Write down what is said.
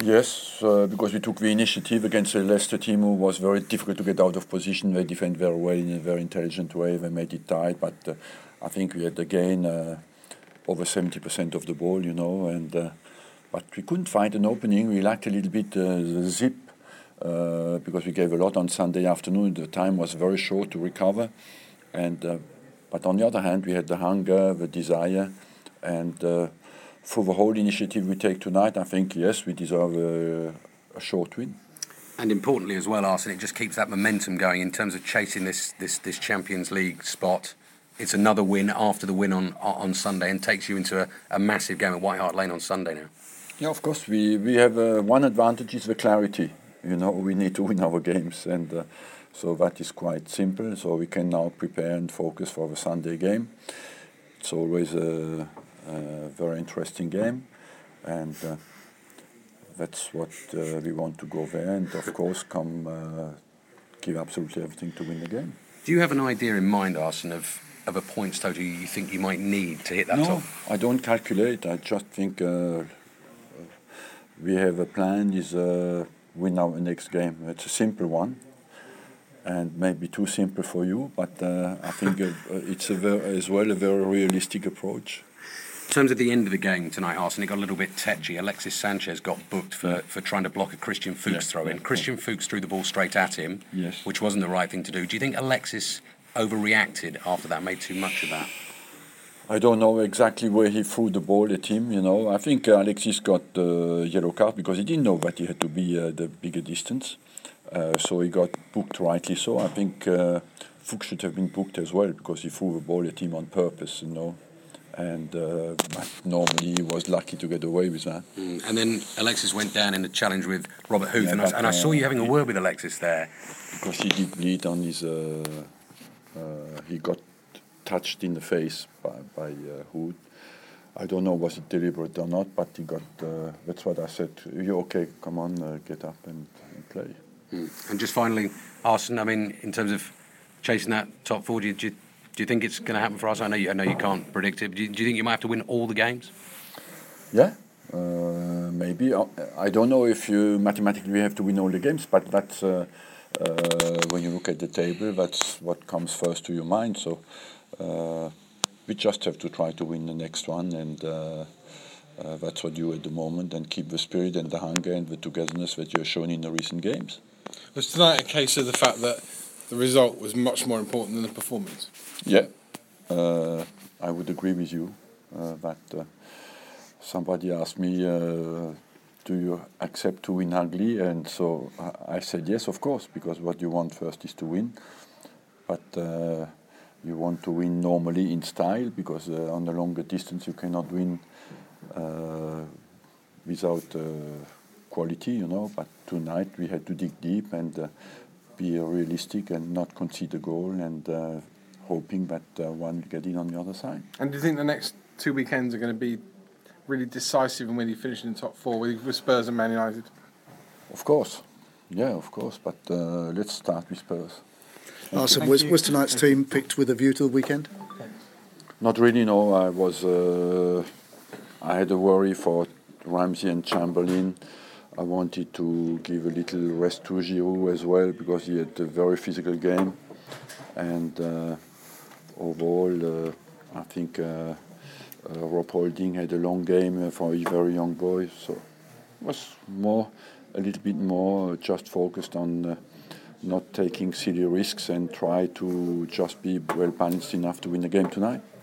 Yes, because we took the initiative against a Leicester team who was very difficult to get out of position. They defend very well in a very intelligent way. They made it tight, but I think we had again over 70% of the ball, and but we couldn't find an opening. We lacked a little bit the zip because we gave a lot on Sunday afternoon. The time was very short to recover, and but on the other hand, we had the hunger, the desire, and. For the whole initiative we take tonight, I think, yes, we deserve a short win. And importantly as well, Arsene, it just keeps that momentum going in terms of chasing this Champions League spot. It's another win after the win on Sunday and takes you into a massive game at White Hart Lane on Sunday now. Yeah, of course. We have one advantage is the clarity. We need to win our games, and so that is quite simple. So we can now prepare and focus for the Sunday game. It's always a very interesting game, and that's what we want to go there, and of course give absolutely everything to win the game. Do you have an idea in mind, Arsene, of a points total you think you might need to hit that top? No, I don't calculate. I just think we have a plan is win our next game. It's a simple one, and maybe too simple for you, but I think it's as well a very realistic approach. In terms of the end of the game tonight, Arsene, it got a little bit tetchy. Alexis Sanchez got booked for trying to block a Christian Fuchs throw-in. Christian Fuchs threw the ball straight at him, which wasn't the right thing to do. Do you think Alexis overreacted after that, made too much of that? I don't know exactly where he threw the ball at him, I think Alexis got the yellow card because he didn't know that he had to be the bigger distance. So he got booked rightly so. I think Fuchs should have been booked as well because he threw the ball at him on purpose, And but normally he was lucky to get away with that. And then Alexis went down in a challenge with Robert Huth, and I saw you having a word with Alexis there. Because he did bleed on his... he got touched in the face by Huth. I don't know was it deliberate or not, but he got... that's what I said. You're okay, come on, get up and play. And just finally, Arsene, I mean, in terms of chasing that top four, do you think it's going to happen for us? I know you can't predict it. But do you think you might have to win all the games? Yeah, maybe. I don't know if you mathematically have to win all the games, but that's when you look at the table, that's what comes first to your mind. So we just have to try to win the next one, and that's what you do at the moment, and keep the spirit and the hunger and the togetherness that you've shown in the recent games. Was tonight a case of the fact that the result was much more important than the performance? Yeah, I would agree with you that somebody asked me, do you accept to win ugly? And so I said yes, of course, because what you want first is to win. But you want to win normally in style, because on the longer distance you cannot win without quality, But tonight we had to dig deep and be realistic and not concede a goal, and hoping that one will get in on the other side. And do you think the next 2 weekends are going to be really decisive in whether you finish in the top four with Spurs and Man United? Of course. Yeah, of course. But let's start with Spurs. Arsene, was tonight's team picked with a view to the weekend? Not really, no. I had a worry for Ramsey and Chamberlain. I wanted to give a little rest to Giroud as well, because he had a very physical game. And overall, I think Rob Holding had a long game for a very young boy. So it was a little bit more just focused on not taking silly risks and try to just be well balanced enough to win the game tonight.